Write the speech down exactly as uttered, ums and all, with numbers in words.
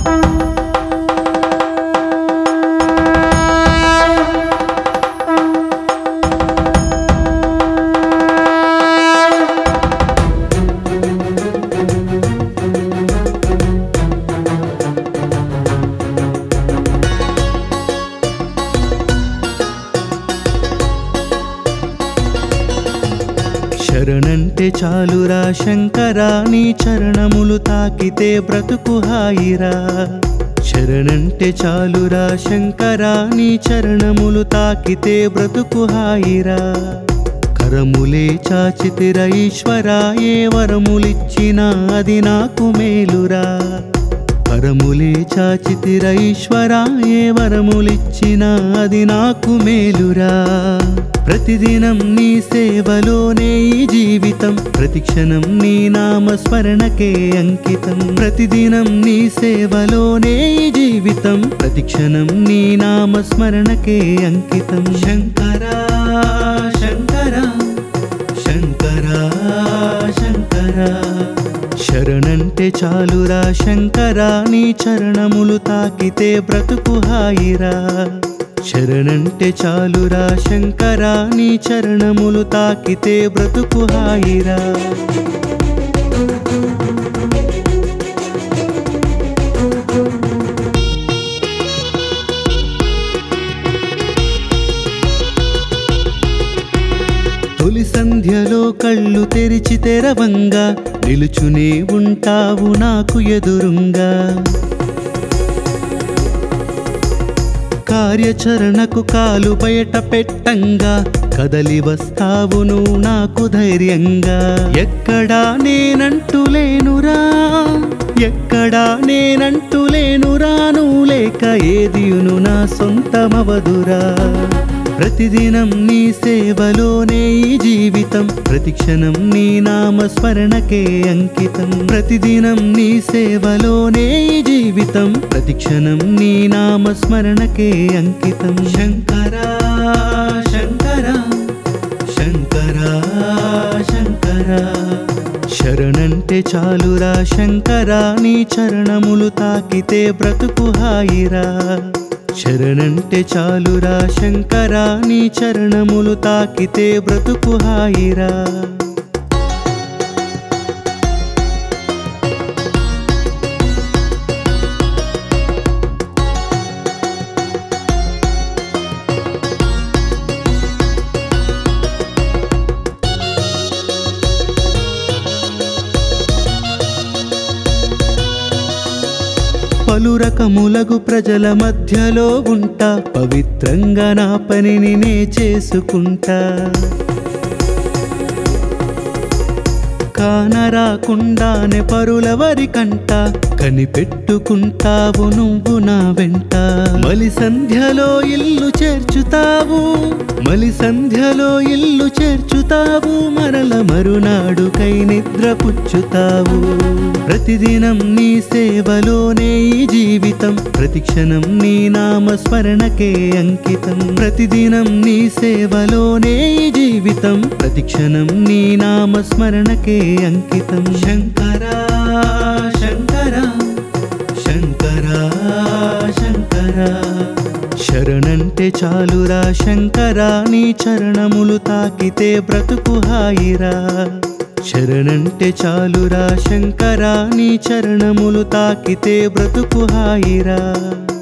శరణంటే చాలురా శంకరా నీ చరణములు తాకితే బ్రతుకు హాయిరా. శరణంటే చాలురా శంకరా నీ చరణములు తాకితే బ్రతుకు హాయిరా. కరములే చాచితిర ఈశ్వరా ఏ వరములిచ్చినా అది నాకు మేలురా. కరములే చాచితిర ఈశ్వరా ఏ వరములిచ్చినా అది నాకు మేలురా. ప్రతిదినం నీ సేవలోనే ఈ జీవితం, ప్రతిక్షణం నీ నామస్మరణకే అంకితం. ప్రతిదినం నీ సేవలోనే ఈ జీవితం, ప్రతిక్షణం నీ నామస్మరణకే అంకితం. శంకరా శంకరా శంకరా శంకరా శరణంటే చాలురా శంకరా నీ చరణములు తాకితే బ్రతుకు హాయిరా. శరణంటే చాలురా శంకరా నీ చరణములు తాకితే బ్రతుకు హాయిరా. తొలి సంధ్యలో కళ్ళు తెరిచి తెరవంగా నిలుచునే ఉంటావు నాకు ఎదురుంగా. కార్యాచరణకు కాలు బయట పెట్టంగా కదలి వస్తావు నువ్వు నాకు ధైర్యంగా. ఎక్కడా నేనంటూ లేనురా, ఎక్కడా నేనంటూ లేనురా, నువ్వు లేక ఏదియును నా సొంతమవదురా. ప్రతిదినం నీ సేవలోనే ఈ జీవితం, ప్రతిక్షణం నీ నామస్మరణకే అంకితం. ప్రతిదినం నీ సేవలోనే ఈ జీవితం, ప్రతిక్షణం నీ నామస్మరణకే అంకితం. శంకరా శంకరా శంకరా శంకరా శరణంటే చాలురా శంకరా నీ చరణములు తాకితే బ్రతుకు హాయిరా. శరణంటే చాలురా శంకరా నీ చరణములు తాకితే బ్రతుకు హాయిరా. పలు రకములగు ప్రజల మధ్యలో ఉంటా, పవిత్రంగా నా పనిని నే చేసుకుంటా. కానరాకుండానే పరుల వరి కంట కనిపెట్టుకుంటావు నువ్వు నా వెంట. మలి సంధ్యలో ఇల్లు చేర్చుతావు, మలి సంధ్యలో ఇల్లు చేర్చుతావు, మరల మరునాడు కై నిద్ర పుచ్చుతావు. ప్రతిదినం నీ సేవలోనే ఈ జీవితం, ప్రతిక్షణం నీ నామస్మరణకే అంకితం. ప్రతిదినం నీ సేవలోనే ఈ జీవితం, ప్రతిక్షణం నీ నామస్మరణకే అంకితం. శంకరా శంకరా శంకరా శంకరా శరణంటే చాలురా శంకరా నీ చరణములు తాకితే బ్రతుకు హాయిరా. శరణంటే చాలురా శంకరా నీ చరణములు తాకితే బ్రతుకు హాయిరా.